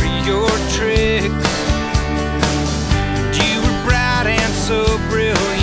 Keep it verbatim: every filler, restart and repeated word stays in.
of your tricks. You were bright and so brilliant,